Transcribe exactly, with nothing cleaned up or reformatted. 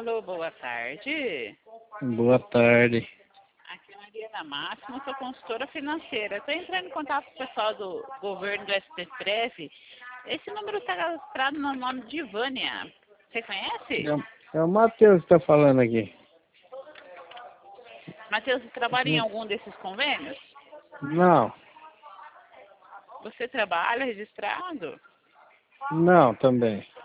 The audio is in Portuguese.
Alô, boa tarde. Boa tarde. Aqui é Mariana Máximo, sou consultora financeira. Estou entrando em contato com o pessoal do governo do S T F. Esse número está cadastrado no nome de Vânia. Você conhece? É, é o Matheus que está falando aqui. Matheus, você trabalha em algum desses convênios? Não, Você trabalha registrado? não também.